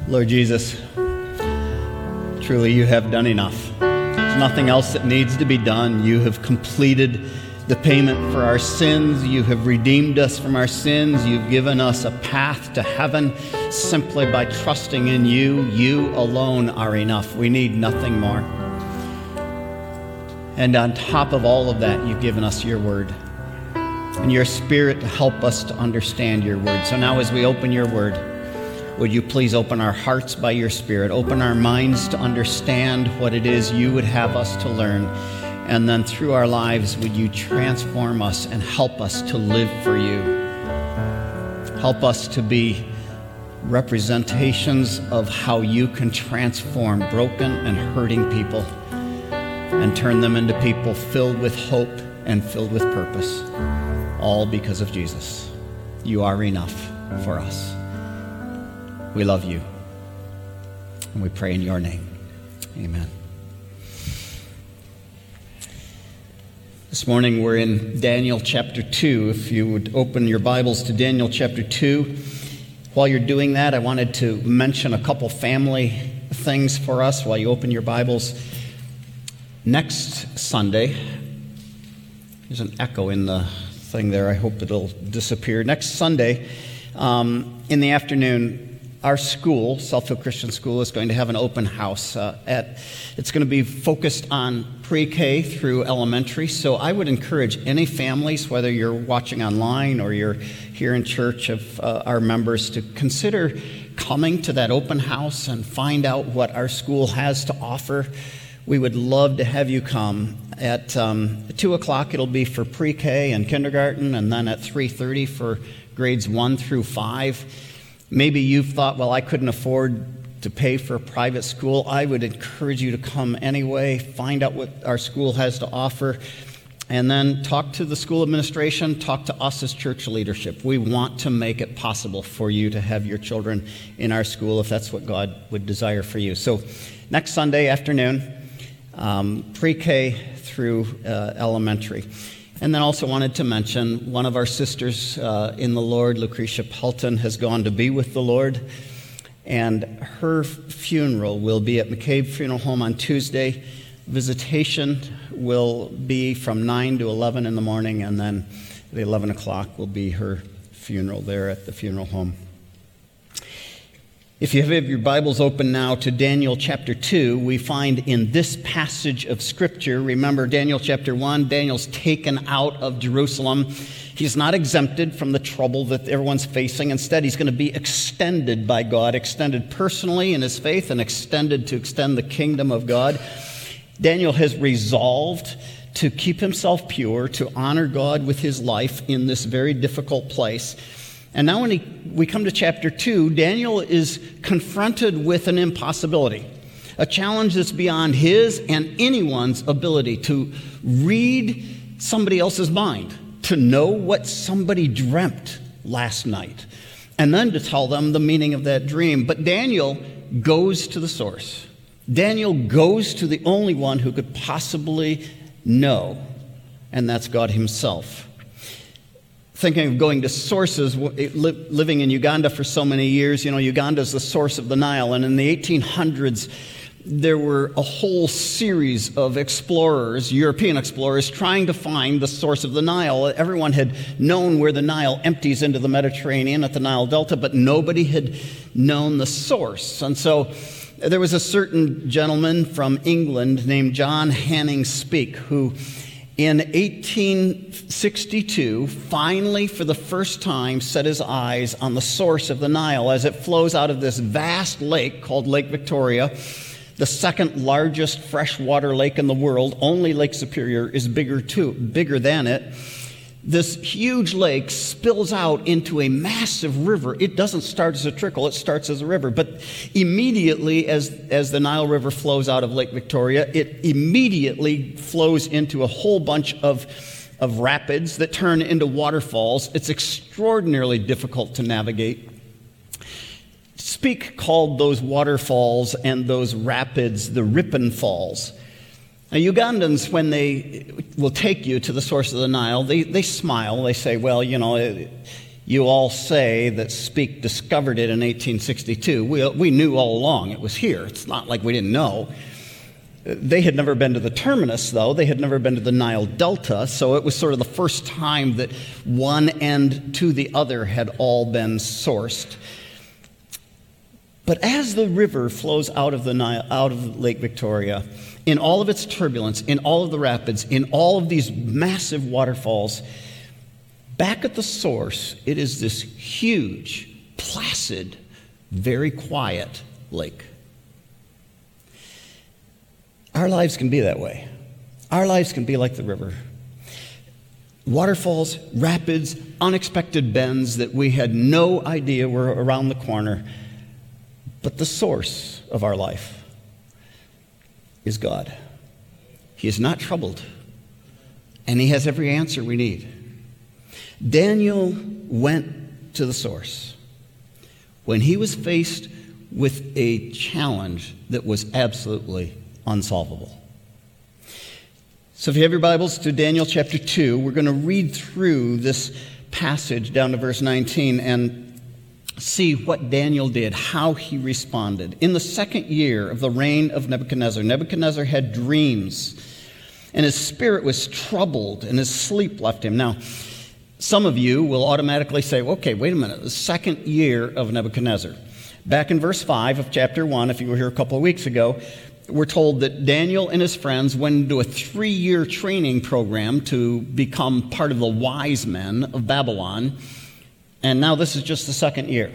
Lord Jesus, truly you have done enough. There's nothing else that needs to be done. You have completed the payment for our sins. You have redeemed us from our sins. You've given us a path to heaven simply by trusting in you. You alone are enough. We need nothing more. And on top of all of that, you've given us your word and your Spirit to help us to understand your word. So now as we open your word, would you please open our hearts by your Spirit, open our minds to understand what it is you would have us to learn, and then through our lives, would you transform us and help us to live for you. Help us to be representations of how you can transform broken and hurting people and turn them into people filled with hope and filled with purpose, all because of Jesus. You are enough for us. We love you, and we pray in your name. Amen. This morning we're in Daniel chapter 2. If you would open your Bibles to Daniel chapter 2. While you're doing that, I wanted to mention a couple family things for us while you open your Bibles. Next Sunday, there's an echo in the thing there. I hope it'll disappear. Next Sunday, in the afternoon, our school, Southfield Christian School, is going to have an open house. It's going to be focused on pre-K through elementary. So I would encourage any families, whether you're watching online or you're here in church, of our members, to consider coming to that open house and find out what our school has to offer. We would love to have you come. At 2 o'clock, it'll be for pre-K and kindergarten, and then at 3:30 for grades 1 through 5. Maybe you've thought, well, I couldn't afford to pay for a private school. I would encourage you to come anyway, find out what our school has to offer, and then talk to the school administration, talk to us as church leadership. We want to make it possible for you to have your children in our school if that's what God would desire for you. So next Sunday afternoon, pre-K through elementary. And then also wanted to mention one of our sisters in the Lord, Lucretia Pelton, has gone to be with the Lord. And her funeral will be at McCabe Funeral Home on Tuesday. Visitation will be from 9 to 11 in the morning, and then at 11 o'clock will be her funeral there at the funeral home. If you have your Bibles open now to Daniel chapter 2, we find in this passage of Scripture, remember Daniel chapter 1, Daniel's taken out of Jerusalem. He's not exempted from the trouble that everyone's facing. Instead, he's going to be extended by God, extended personally in his faith and extended to extend the kingdom of God. Daniel has resolved to keep himself pure, to honor God with his life in this very difficult place. And now when we come to chapter 2, Daniel is confronted with an impossibility, a challenge that's beyond his and anyone's ability to read somebody else's mind, to know what somebody dreamt last night, and then to tell them the meaning of that dream. But Daniel goes to the source. Daniel goes to the only one who could possibly know, and that's God himself. Thinking of going to sources, living in Uganda for so many years, Uganda is the source of the Nile. And in the 1800s, there were a whole series of explorers, European explorers, trying to find the source of the Nile. Everyone had known where the Nile empties into the Mediterranean at the Nile Delta, but nobody had known the source. And so there was a certain gentleman from England named John Hanning Speke who in 1862, finally, for the first time, set his eyes on the source of the Nile as it flows out of this vast lake called Lake Victoria, the second largest freshwater lake in the world. Only Lake Superior is bigger than it. This huge lake spills out into a massive river. It doesn't start as a trickle, it starts as a river. But immediately, as the Nile River flows out of Lake Victoria, it immediately flows into a whole bunch of rapids that turn into waterfalls. It's extraordinarily difficult to navigate. Speke called those waterfalls and those rapids the Ripon Falls. Now, Ugandans, when they will take you to the source of the Nile, they smile. They say, well, You all say that Speke discovered it in 1862. We knew all along it was here. It's not like we didn't know. They had never been to the terminus, though. They had never been to the Nile Delta, so it was sort of the first time that one end to the other had all been sourced. But as the river flows out of the Nile, out of Lake Victoria, in all of its turbulence, in all of the rapids, in all of these massive waterfalls, back at the source, it is this huge, placid, very quiet lake. Our lives can be that way. Our lives can be like the river. Waterfalls, rapids, unexpected bends that we had no idea were around the corner. But the source of our life is God. He is not troubled, and He has every answer we need. Daniel went to the source when he was faced with a challenge that was absolutely unsolvable. So if you have your Bibles to Daniel chapter 2, we're going to read through this passage down to verse 19 and see what Daniel did, how he responded. In the second year of the reign of Nebuchadnezzar, Nebuchadnezzar had dreams, and his spirit was troubled, and his sleep left him. Now, some of you will automatically say, okay, wait a minute, the second year of Nebuchadnezzar. Back in verse 5 of chapter 1, if you were here a couple of weeks ago, we're told that Daniel and his friends went into a 3-year training program to become part of the wise men of Babylon, and now this is just the second year.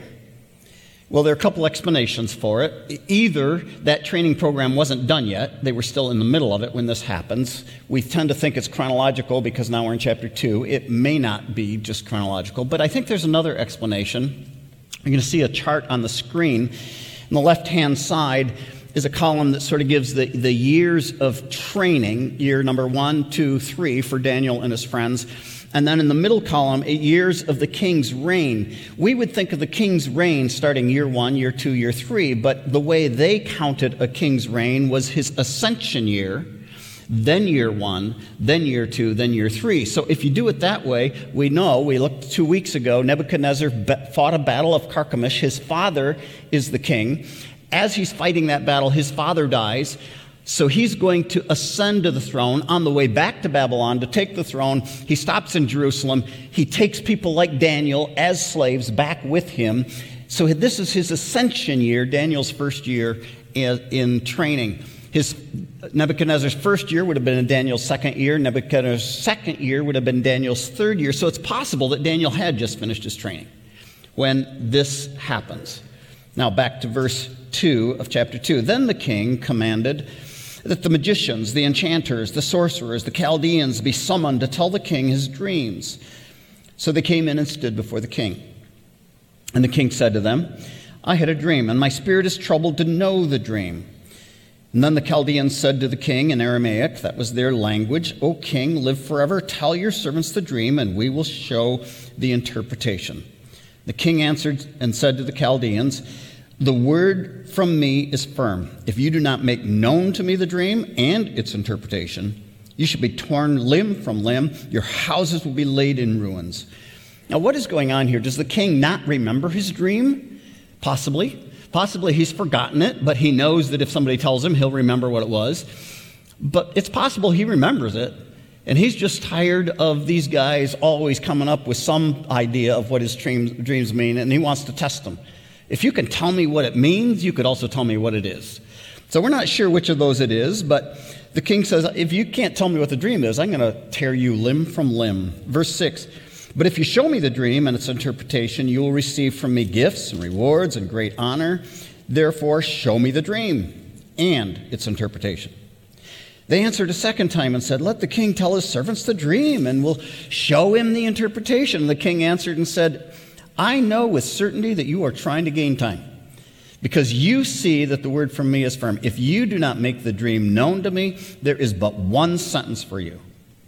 Well, there are a couple explanations for it. Either that training program wasn't done yet. They were still in the middle of it when this happens. We tend to think it's chronological because now we're in chapter 2. It may not be just chronological, but I think there's another explanation. You're going to see a chart on the screen. On the left-hand side is a column that sort of gives the years of training, year number 1, 2, 3 for Daniel and his friends. And then in the middle column, years of the king's reign. We would think of the king's reign starting year 1, year 2, year 3, but the way they counted a king's reign was his ascension year, then year 1, then year 2, then year 3. So if you do it that way, we looked 2 weeks ago, Nebuchadnezzar fought a battle of Carchemish. His father is the king. As he's fighting that battle, his father dies. So he's going to ascend to the throne. On the way back to Babylon to take the throne, he stops in Jerusalem. He takes people like Daniel as slaves back with him. So this is his ascension year, Daniel's first year in training. Nebuchadnezzar's first year would have been in Daniel's second year. Nebuchadnezzar's second year would have been Daniel's third year. So it's possible that Daniel had just finished his training when this happens. Now back to verse 2 of chapter 2. Then the king commanded that the magicians, the enchanters, the sorcerers, the Chaldeans be summoned to tell the king his dreams. So they came in and stood before the king. And the king said to them, I had a dream, and my spirit is troubled to know the dream. And then the Chaldeans said to the king in Aramaic, that was their language, O king, live forever, tell your servants the dream, and we will show the interpretation. The king answered and said to the Chaldeans, the word from me is firm. If you do not make known to me the dream and its interpretation, you shall be torn limb from limb. Your houses will be laid in ruins. Now, what is going on here? Does the king not remember his dream? Possibly. Possibly he's forgotten it, but he knows that if somebody tells him, he'll remember what it was. But it's possible he remembers it, and he's just tired of these guys always coming up with some idea of what his dreams mean, and he wants to test them. If you can tell me what it means, you could also tell me what it is. So we're not sure which of those it is, but the king says, if you can't tell me what the dream is, I'm going to tear you limb from limb. Verse 6, but if you show me the dream and its interpretation, you will receive from me gifts and rewards and great honor. Therefore, show me the dream and its interpretation. They answered a second time and said, let the king tell his servants the dream, and we'll show him the interpretation. The king answered and said, I know with certainty that you are trying to gain time, because you see that the word from me is firm. If you do not make the dream known to me, there is but one sentence for you.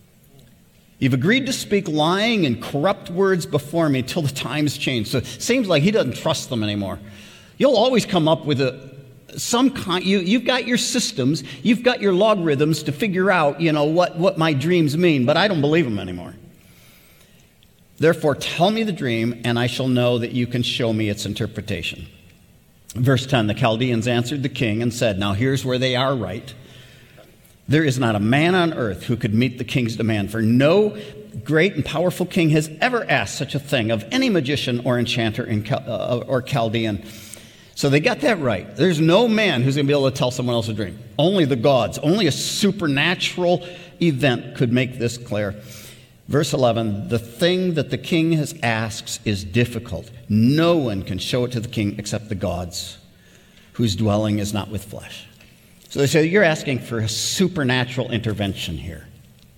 You've agreed to speak lying and corrupt words before me till the times change. So it seems like he doesn't trust them anymore. You'll always come up with some kind. You've got your systems, you've got your logarithms to figure out, what my dreams mean, but I don't believe them anymore. Therefore, tell me the dream, and I shall know that you can show me its interpretation." Verse 10, the Chaldeans answered the king and said, now here's where they are right. "There is not a man on earth who could meet the king's demand, for no great and powerful king has ever asked such a thing of any magician or enchanter or Chaldean." So they got that right. There's no man who's going to be able to tell someone else a dream. Only the gods, only a supernatural event could make this clear. Verse 11, "The thing that the king has asked is difficult. No one can show it to the king except the gods, whose dwelling is not with flesh." So they say, you're asking for a supernatural intervention here.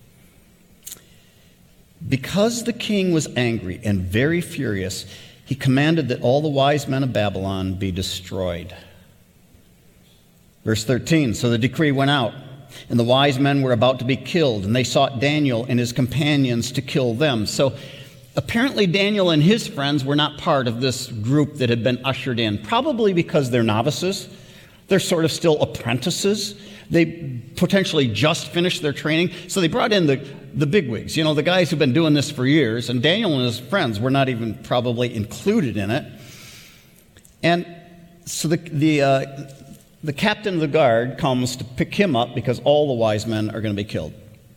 Because the king was angry and very furious, he commanded that all the wise men of Babylon be destroyed. Verse 13, "So the decree went out, and the wise men were about to be killed, and they sought Daniel and his companions to kill them." So apparently Daniel and his friends were not part of this group that had been ushered in, probably because they're novices. They're sort of still apprentices. They potentially just finished their training. So they brought in the bigwigs, the guys who've been doing this for years. And Daniel and his friends were not even probably included in it. And so the captain of the guard comes to pick him up because all the wise men are going to be killed.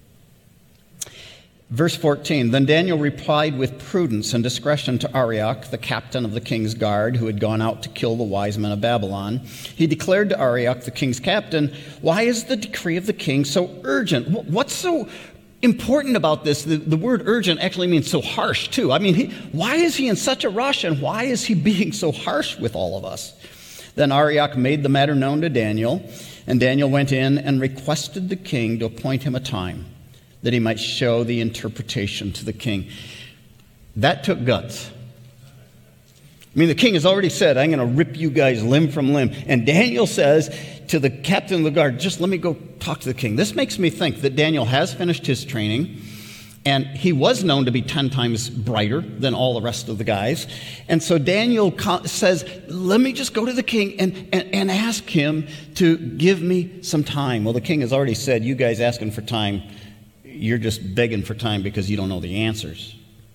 Verse 14, "Then Daniel replied with prudence and discretion to Arioch, the captain of the king's guard, who had gone out to kill the wise men of Babylon. He declared to Arioch, the king's captain, 'Why is the decree of the king so urgent?'" What's so important about this? The word urgent actually means so harsh, too. I mean, why is he in such a rush, and why is he being so harsh with all of us? Then Arioch made the matter known to Daniel, and Daniel went in and requested the king to appoint him a time, that he might show the interpretation to the king. That took guts. I mean, the king has already said, "I'm going to rip you guys limb from limb." And Daniel says to the captain of the guard, "Just let me go talk to the king." This makes me think that Daniel has finished his training, and he was known to be 10 times brighter than all the rest of the guys. And so Daniel says, "Let me just go to the king and ask him to give me some time." Well, the king has already said, "You guys asking for time, you're just begging for time because you don't know the answers."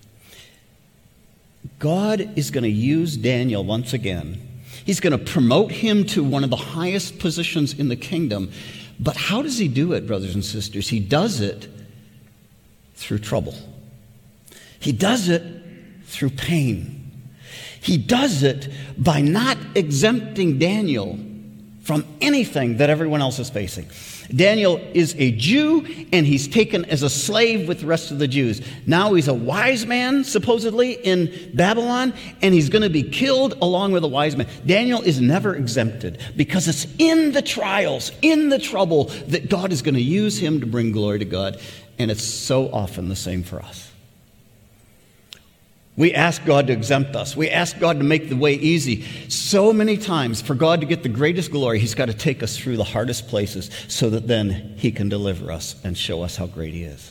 God is going to use Daniel once again. He's going to promote him to one of the highest positions in the kingdom. But how does he do it, brothers and sisters? He does it through trouble. He does it through pain. He does it by not exempting Daniel from anything that everyone else is facing. Daniel is a Jew, and he's taken as a slave with the rest of the Jews. Now he's a wise man, supposedly, in Babylon, and he's going to be killed along with the wise men. Daniel is never exempted because it's in the trials, in the trouble, that God is going to use him to bring glory to God. And it's so often the same for us. We ask God to exempt us. We ask God to make the way easy. So many times, for God to get the greatest glory, he's got to take us through the hardest places so that then he can deliver us and show us how great he is.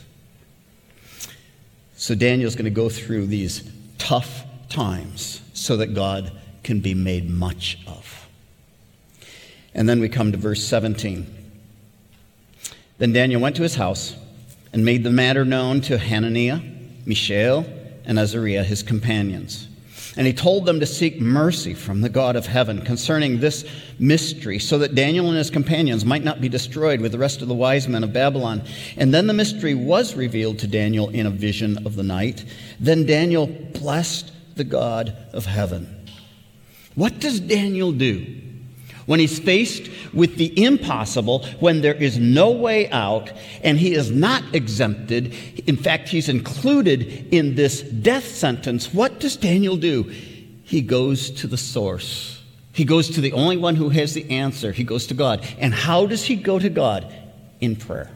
So Daniel's going to go through these tough times so that God can be made much of. And then we come to verse 17. "Then Daniel went to his house and made the matter known to Hananiah, Mishael, and Azariah, his companions. And he told them to seek mercy from the God of heaven concerning this mystery, so that Daniel and his companions might not be destroyed with the rest of the wise men of Babylon. And then the mystery was revealed to Daniel in a vision of the night. Then Daniel blessed the God of heaven." What does Daniel do when he's faced with the impossible, when there is no way out, and he is not exempted? In fact, he's included in this death sentence. What does Daniel do? He goes to the source. He goes to the only one who has the answer. He goes to God. And how does he go to God? In prayer.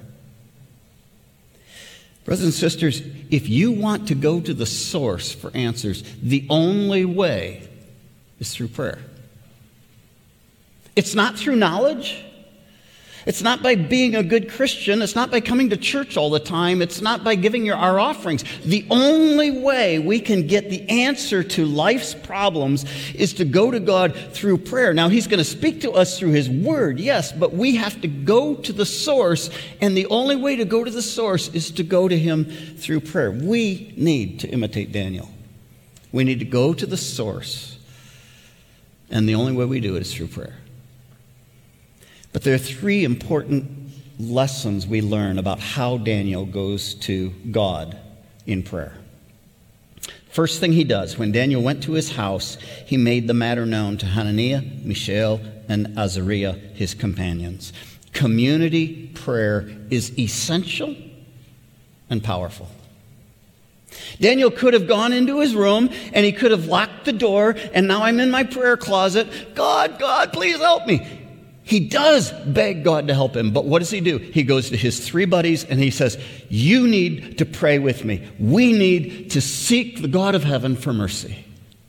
Brothers and sisters, if you want to go to the source for answers, the only way is through prayer. It's not through knowledge. It's not by being a good Christian. It's not by coming to church all the time. It's not by giving our offerings. The only way we can get the answer to life's problems is to go to God through prayer. Now, He's going to speak to us through His Word, yes, but we have to go to the source, and the only way to go to the source is to go to Him through prayer. We need to imitate Daniel. We need to go to the source, and the only way we do it is through prayer. But there are three important lessons we learn about how Daniel goes to God in prayer. First thing he does, when Daniel went to his house, he made the matter known to Hananiah, Mishael, and Azariah, his companions. Community prayer is essential and powerful. Daniel could have gone into his room and he could have locked the door, and now I'm in my prayer closet. God, please help me. He does beg God to help him, but what does he do? He goes to his three buddies and he says, you need to pray with me. We need to seek the God of heaven for mercy.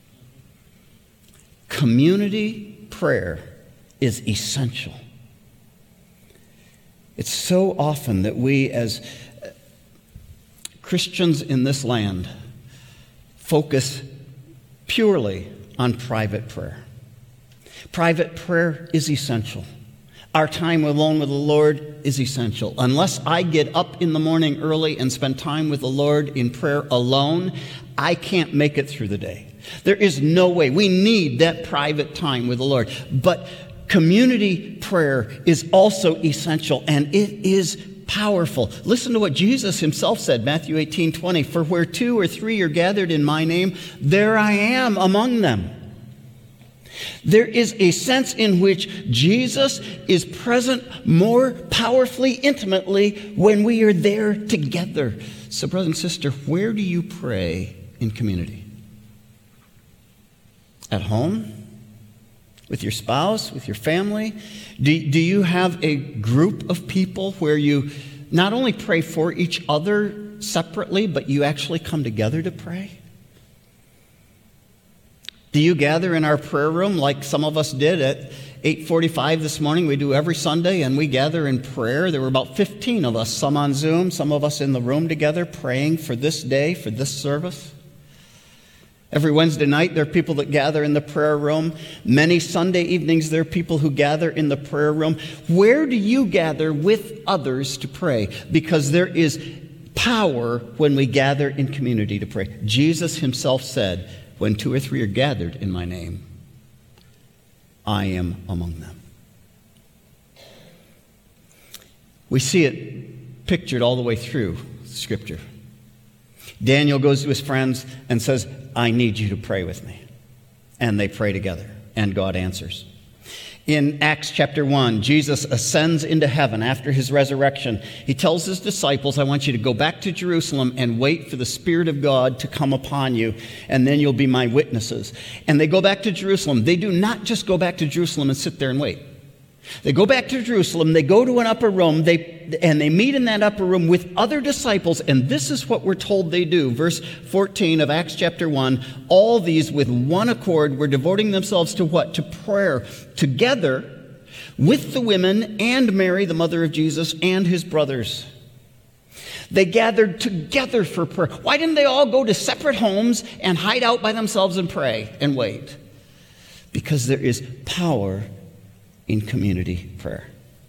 Community prayer is essential. It's so often that we as Christians in this land focus purely on private prayer. Private prayer is essential. Our time alone with the Lord is essential. Unless I get up in the morning early and spend time with the Lord in prayer alone, I can't make it through the day. There is no way. We need that private time with the Lord. But community prayer is also essential, and it is powerful. Listen to what Jesus himself said, Matthew 18:20. For where 2 or 3 are gathered in my name, there I am among them. There is a sense in which Jesus is present more powerfully, intimately, when we are there together. So, brother and sister, where do you pray in community? At home? With your spouse? With your family? Do you have a group of people where you not only pray for each other separately, but you actually come together to pray? Do you gather in our prayer room like some of us did at 8:45 this morning? We do every Sunday, and we gather in prayer. There were about 15 of us, some on Zoom, some of us in the room together, praying for this day, for this service. Every Wednesday night, there are people that gather in the prayer room. Many Sunday evenings, there are people who gather in the prayer room. Where do you gather with others to pray? Because there is power when we gather in community to pray. Jesus himself said, when 2 or 3 are gathered in my name, I am among them. We see it pictured all the way through Scripture. Daniel goes to his friends and says, I need you to pray with me. And they pray together, and God answers. In Acts chapter 1, Jesus ascends into heaven after his resurrection. He tells his disciples, I want you to go back to Jerusalem and wait for the Spirit of God to come upon you, and then you'll be my witnesses. And they go back to Jerusalem. They do not just go back to Jerusalem and sit there and wait. They go back to Jerusalem, they go to an upper room, and they meet in that upper room with other disciples, and this is what we're told they do. Verse 14 of Acts chapter 1, all these with one accord were devoting themselves to what? To prayer, together with the women and Mary, the mother of Jesus, and his brothers. They gathered together for prayer. Why didn't they all go to separate homes and hide out by themselves and pray and wait? Because there is power in community prayer.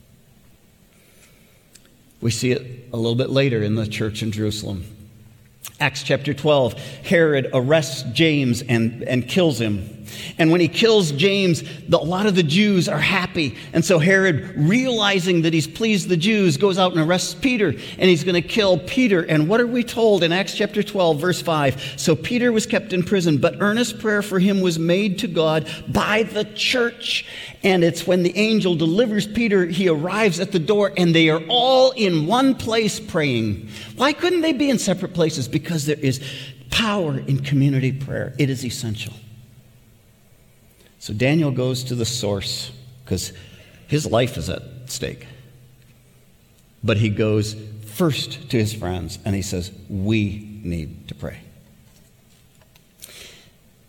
We see it a little bit later in the church in Jerusalem. Acts chapter 12, Herod arrests James and kills him. And when he kills James, a lot of the Jews are happy. And so Herod, realizing that he's pleased the Jews, goes out and arrests Peter, and he's going to kill Peter. And what are we told in Acts chapter 12, verse 5? So Peter was kept in prison, but earnest prayer for him was made to God by the church. And it's when the angel delivers Peter, he arrives at the door, and they are all in one place praying. Why couldn't they be in separate places? Because there is power in community prayer. It is essential. So Daniel goes to the source because his life is at stake. But he goes first to his friends and he says, we need to pray.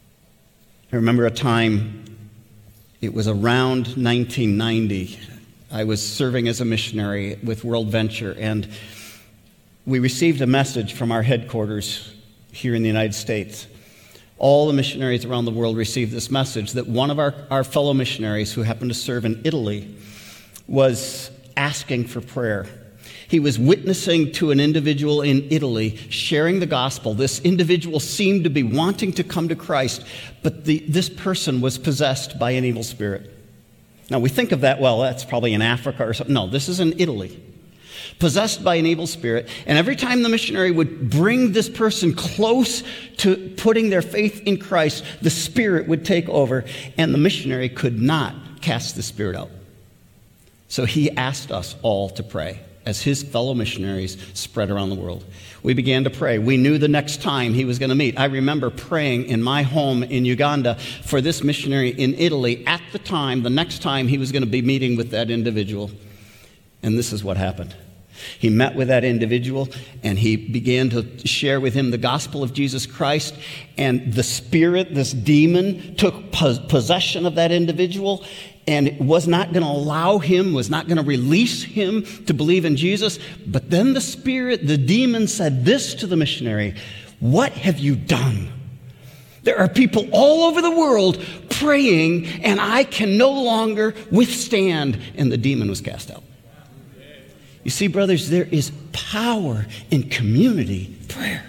I remember a time, it was around 1990, I was serving as a missionary with World Venture, and we received a message from our headquarters here in the United States. All the missionaries around the world received this message that one of our fellow missionaries who happened to serve in Italy was asking for prayer. He was witnessing to an individual in Italy, sharing the gospel. This individual seemed to be wanting to come to Christ, but this person was possessed by an evil spirit. Now, we think of that, well, that's probably in Africa or something. No, this is in Italy. Possessed by an evil spirit. And every time the missionary would bring this person close to putting their faith in Christ, the spirit would take over, and the missionary could not cast the spirit out. So he asked us all to pray as his fellow missionaries spread around the world. We began to pray. We knew the next time he was going to meet. I remember praying in my home in Uganda for this missionary in Italy at the time, the next time he was going to be meeting with that individual. And this is what happened. He met with that individual, and he began to share with him the gospel of Jesus Christ, and the spirit, this demon, took possession of that individual, and was not going to allow him, was not going to release him to believe in Jesus. But then the spirit, the demon, said this to the missionary: "What have you done? There are people all over the world praying, and I can no longer withstand." And the demon was cast out. You see, brothers, there is power in community prayer.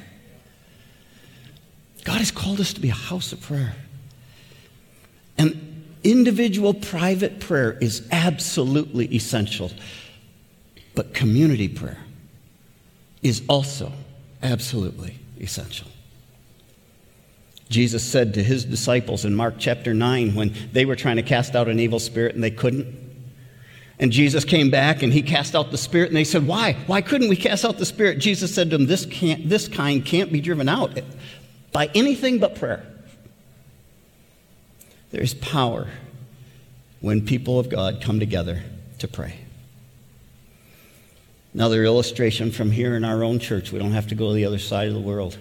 God has called us to be a house of prayer. And individual private prayer is absolutely essential. But community prayer is also absolutely essential. Jesus said to his disciples in Mark chapter 9, when they were trying to cast out an evil spirit and they couldn't, and Jesus came back and he cast out the spirit, and they said, "Why? Why couldn't we cast out the spirit?" Jesus said to them, this kind can't be driven out by anything but prayer. There is power when people of God come together to pray. Another illustration from here in our own church. We don't have to go to the other side of the world.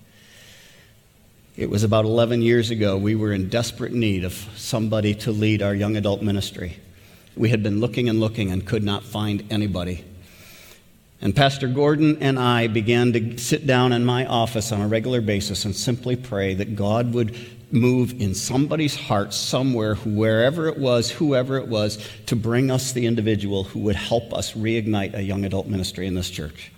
It was about 11 years ago. We were in desperate need of somebody to lead our young adult ministry. We had been looking and could not find anybody. And Pastor Gordon and I began to sit down in my office on a regular basis and simply pray that God would move in somebody's heart somewhere, wherever it was, whoever it was, to bring us the individual who would help us reignite a young adult ministry in this church.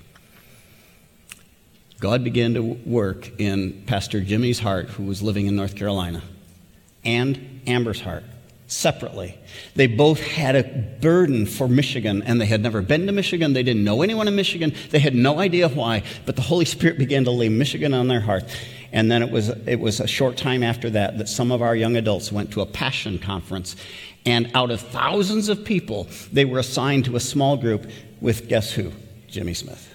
God began to work in Pastor Jimmy's heart, who was living in North Carolina, and Amber's heart. Separately. They both had a burden for Michigan, and they had never been to Michigan. They didn't know anyone in Michigan. They had no idea why, but the Holy Spirit began to lay Michigan on their heart. And then it was a short time after that some of our young adults went to a Passion Conference, and out of thousands of people, they were assigned to a small group with, guess who? Jimmy Smith.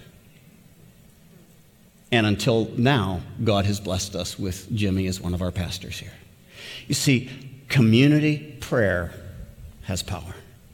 And until now, God has blessed us with Jimmy as one of our pastors here. You see, community prayer has power.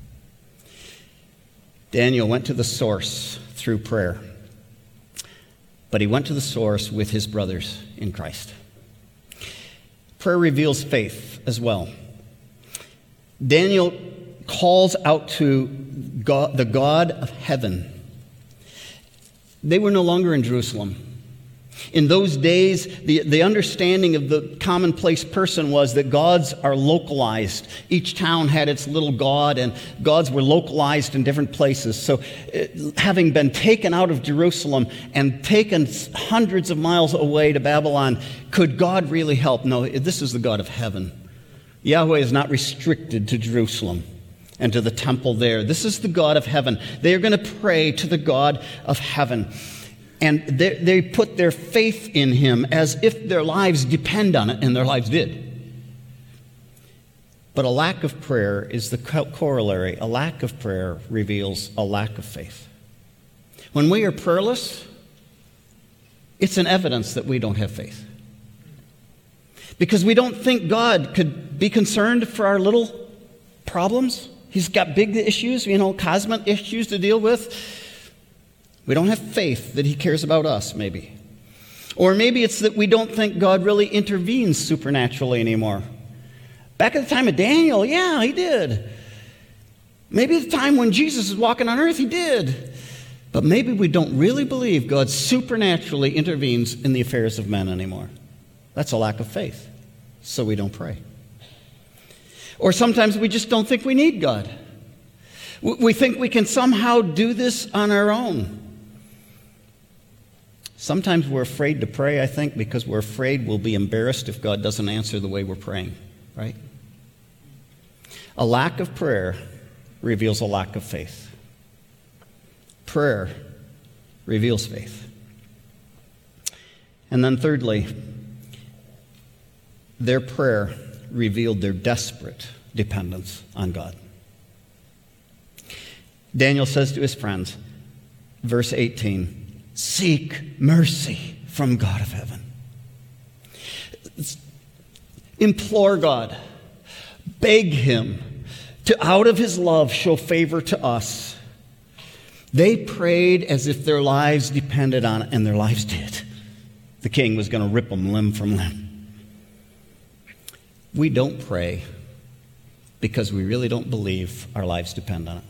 Daniel went to the source through prayer, but he went to the source with his brothers in Christ. Prayer reveals faith as well. Daniel calls out to God, the God of heaven. They were no longer in Jerusalem. In those days, the understanding of the commonplace person was that gods are localized. Each town had its little god, and gods were localized in different places. So having been taken out of Jerusalem and taken hundreds of miles away to Babylon, could God really help? No, this is the God of heaven. Yahweh is not restricted to Jerusalem and to the temple there. This is the God of heaven. They are going to pray to the God of heaven. And they put their faith in him as if their lives depend on it, and their lives did. But a lack of prayer is the corollary. A lack of prayer reveals a lack of faith. When we are prayerless, it's an evidence that we don't have faith. Because we don't think God could be concerned for our little problems. He's got big issues, cosmic issues to deal with. We don't have faith that he cares about us, maybe. Or maybe it's that we don't think God really intervenes supernaturally anymore. Back at the time of Daniel, yeah, he did. Maybe the time when Jesus was walking on earth, he did. But maybe we don't really believe God supernaturally intervenes in the affairs of men anymore. That's a lack of faith. So we don't pray. Or sometimes we just don't think we need God. We think we can somehow do this on our own. Sometimes we're afraid to pray, I think, because we're afraid we'll be embarrassed if God doesn't answer the way we're praying, right? A lack of prayer reveals a lack of faith. Prayer reveals faith. And then thirdly, their prayer revealed their desperate dependence on God. Daniel says to his friends, verse 18, seek mercy from God of heaven. Implore God. Beg him to, out of his love, show favor to us. They prayed as if their lives depended on it, and their lives did. The king was going to rip them limb from limb. We don't pray because we really don't believe our lives depend on it.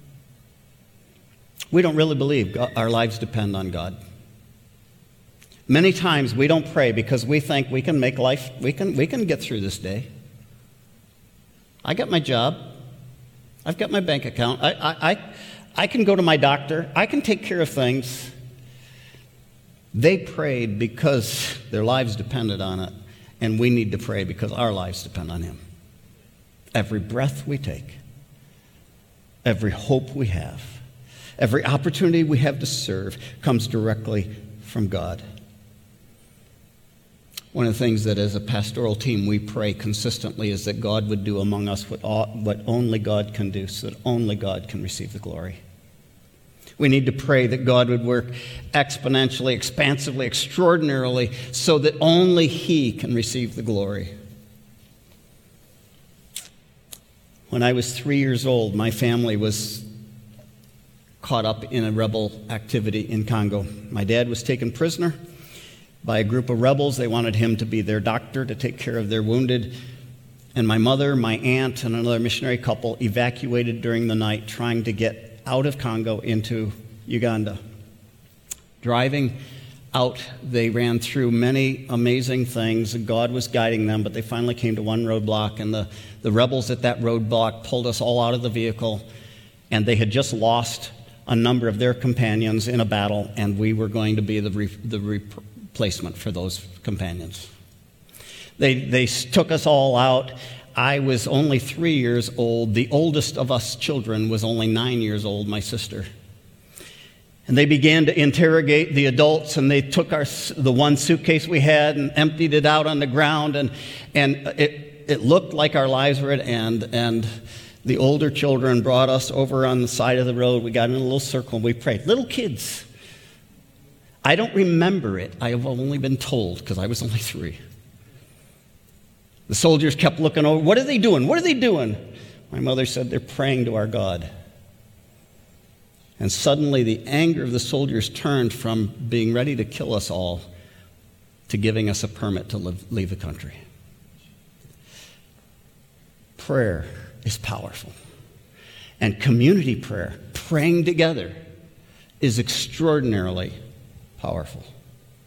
We don't really believe our lives depend on God. Many times we don't pray because we think we can make life, we can get through this day. I got my job. I've got my bank account. I can go to my doctor. I can take care of things. They prayed because their lives depended on it, and we need to pray because our lives depend on him. Every breath we take, every hope we have, every opportunity we have to serve comes directly from God. One of the things that as a pastoral team we pray consistently is that God would do among us what only God can do, so that only God can receive the glory. We need to pray that God would work exponentially, expansively, extraordinarily, so that only he can receive the glory. When I was 3 years old, my family was caught up in a rebel activity in Congo. My dad was taken prisoner by a group of rebels. They wanted him to be their doctor, to take care of their wounded. And my mother, my aunt, and another missionary couple evacuated during the night, trying to get out of Congo into Uganda. Driving out, they ran through many amazing things, and God was guiding them, but they finally came to one roadblock, and the rebels at that roadblock pulled us all out of the vehicle, and they had just lost a number of their companions in a battle, and we were going to be the replacement for those companions. They took us all out. I was only 3 years old. The oldest of us children was only 9 years old, my sister. And they began to interrogate the adults, and they took the one suitcase we had and emptied it out on the ground, and it looked like our lives were at end. And the older children brought us over on the side of the road. We got in a little circle and we prayed. Little kids. I don't remember it. I have only been told because I was only 3. The soldiers kept looking over. What are they doing? What are they doing? My mother said, they're praying to our God. And suddenly the anger of the soldiers turned from being ready to kill us all to giving us a permit to leave the country. Prayer is powerful. And community prayer, praying together, is extraordinarily powerful.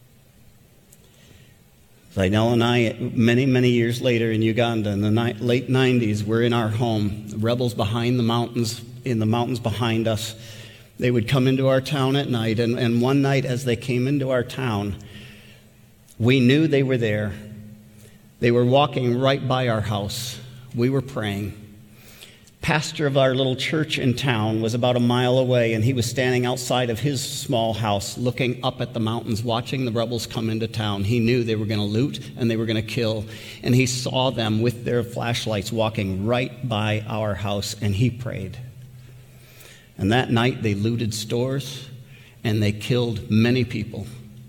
Zainel and I, many, many years later in Uganda, in the late 90s, we're in our home. The rebels behind the mountains, in the mountains behind us, they would come into our town at night. And one night as they came into our town, we knew they were there. They were walking right by our house. We were praying. Pastor of our little church in town was about a mile away, and he was standing outside of his small house looking up at the mountains, watching the rebels come into town. He knew they were going to loot and they were going to kill, and he saw them with their flashlights walking right by our house, and he prayed. And that night they looted stores and they killed many people,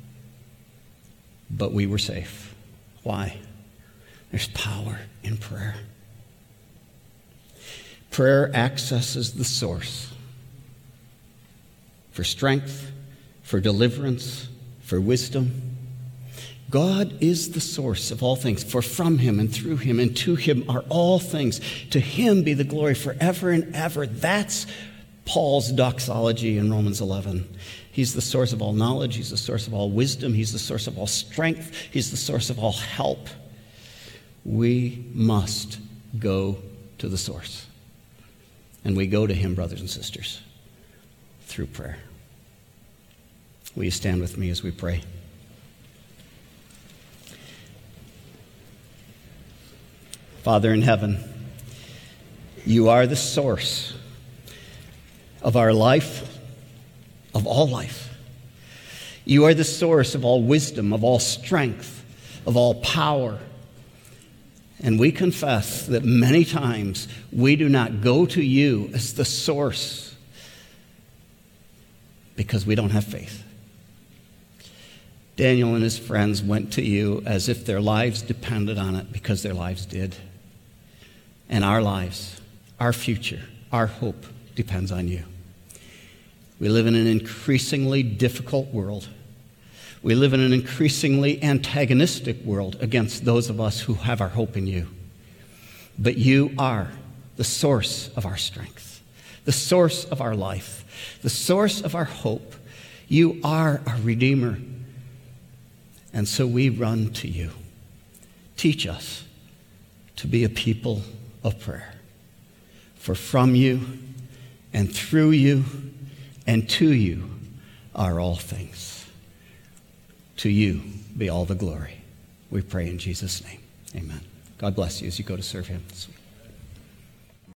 but we were safe. Why? There's power in prayer. Prayer accesses the source for strength, for deliverance, for wisdom. God is the source of all things, for from him and through him and to him are all things. To him be the glory forever and ever. That's Paul's doxology in Romans 11. He's the source of all knowledge. He's the source of all wisdom. He's the source of all strength. He's the source of all help. We must go to the source. And we go to him, brothers and sisters, through prayer. Will you stand with me as we pray? Father in heaven, you are the source of our life, of all life. You are the source of all wisdom, of all strength, of all power. And we confess that many times we do not go to you as the source because we don't have faith. Daniel and his friends went to you as if their lives depended on it, because their lives did. And our lives, our future, our hope depends on you. We live in an increasingly difficult world. We live in an increasingly antagonistic world against those of us who have our hope in you. But you are the source of our strength, the source of our life, the source of our hope. You are our Redeemer. And so we run to you. Teach us to be a people of prayer. For from you and through you and to you are all things. To you be all the glory. We pray in Jesus' name. Amen. God bless you as you go to serve him this week.